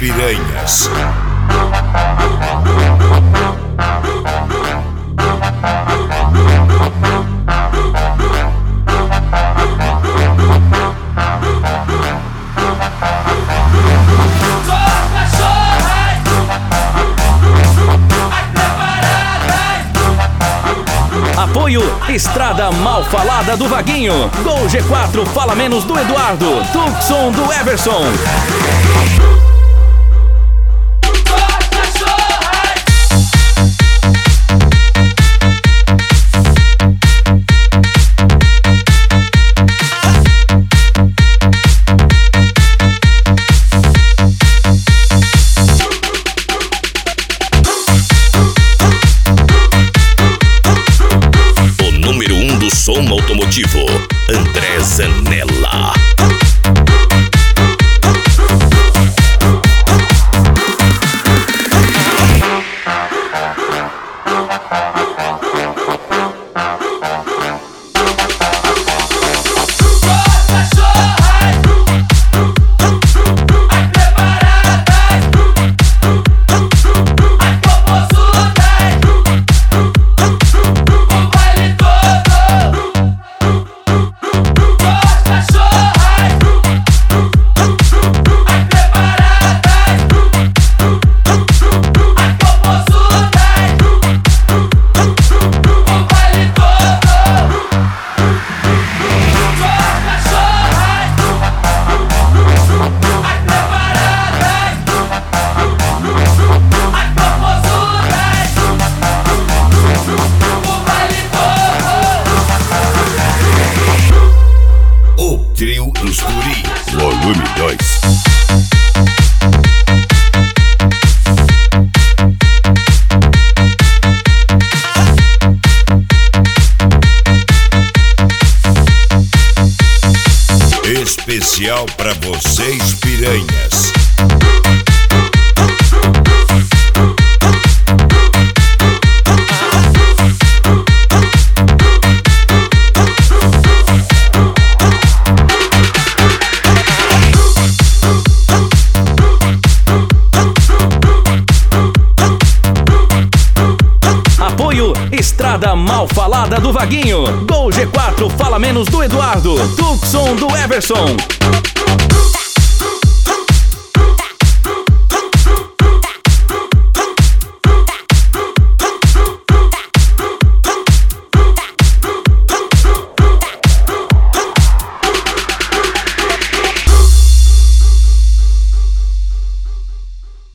piranhas. Apoio Estrada Mal Falada do Vaguinho. Gol G4 Fala Menos do Eduardo. Tucson do Everson. Som automotivo, André Zanella. Trio dos Guri, volume 2. Especial pra vocês, piranhas. Estrada Mal Falada do Vaguinho. Gol G4 Fala Menos do Eduardo. Tucson do Everson.